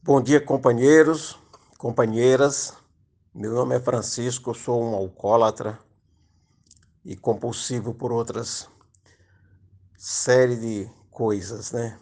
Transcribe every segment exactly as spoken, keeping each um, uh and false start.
Bom dia, companheiros, companheiras. Meu nome é Francisco, eu sou um alcoólatra e compulsivo por outras série de coisas, né?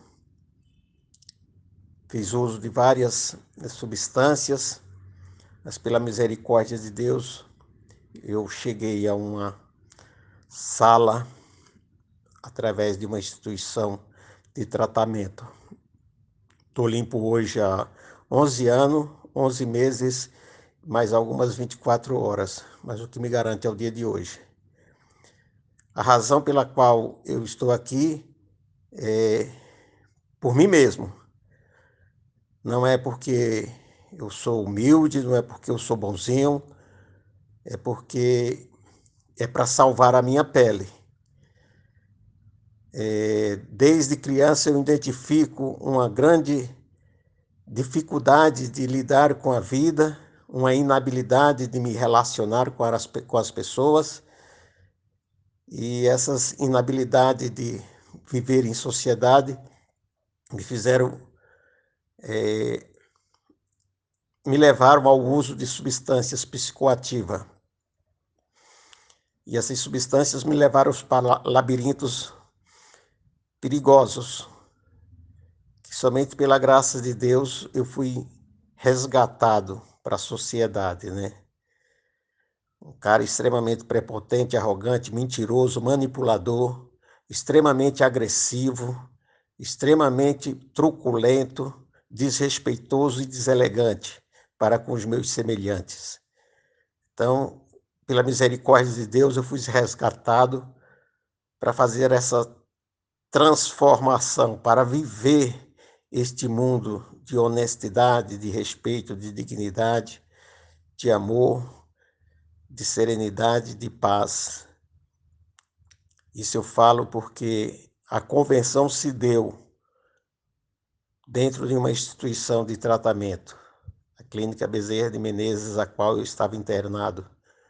Fiz uso de várias substâncias, mas pela misericórdia de Deus, eu cheguei a uma sala através de uma instituição de tratamento. Estou limpo hoje há onze anos, onze meses, mais algumas vinte e quatro horas, mas o que me garante é o dia de hoje. A razão pela qual eu estou aqui é por mim mesmo. Não é porque eu sou humilde, não é porque eu sou bonzinho, é porque é para salvar a minha pele. É, desde criança eu identifico uma grande dificuldade de lidar com a vida, uma inabilidade de me relacionar com as, com as pessoas, e essas inabilidades de viver em sociedade me fizeram, é, me levaram ao uso de substâncias psicoativas. E essas substâncias me levaram para labirintos perigosos, que somente pela graça de Deus eu fui resgatado para a sociedade, né? Um cara extremamente prepotente, arrogante, mentiroso, manipulador, extremamente agressivo, extremamente truculento, desrespeitoso e deselegante para com os meus semelhantes. Então, pela misericórdia de Deus, eu fui resgatado para fazer essa transformação, para viver este mundo de honestidade, de respeito, de dignidade, de amor, de serenidade, de paz. Isso eu falo porque a convenção se deu dentro de uma instituição de tratamento, a Clínica Bezerra de Menezes, a qual eu estava internado.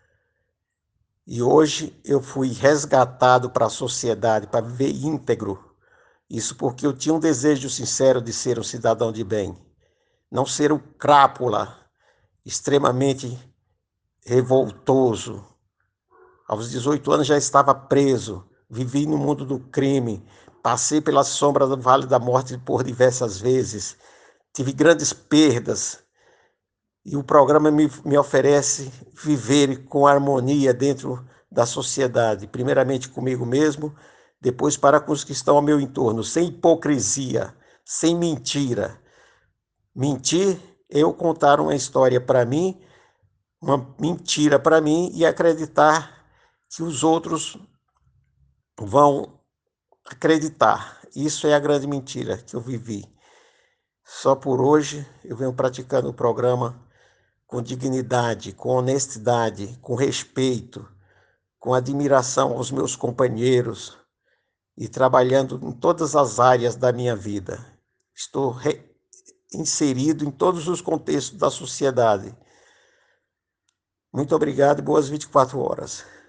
E hoje eu fui resgatado para a sociedade, para viver íntegro. Isso porque eu tinha um desejo sincero de ser um cidadão de bem, não ser um crápula extremamente revoltoso. Aos dezoito anos já estava preso, vivi no mundo do crime, passei pela sombra do vale da morte por diversas vezes, tive grandes perdas, e o programa me, me oferece viver com harmonia dentro da sociedade, primeiramente comigo mesmo, depois para com os que estão ao meu entorno, sem hipocrisia, sem mentira. Mentir, eu contar uma história para mim, uma mentira para mim, e acreditar que os outros vão acreditar. Isso é a grande mentira que eu vivi. Só por hoje eu venho praticando o programa com dignidade, com honestidade, com respeito, com admiração aos meus companheiros e trabalhando em todas as áreas da minha vida. Estou inserido em todos os contextos da sociedade. Muito obrigado e boas vinte e quatro horas.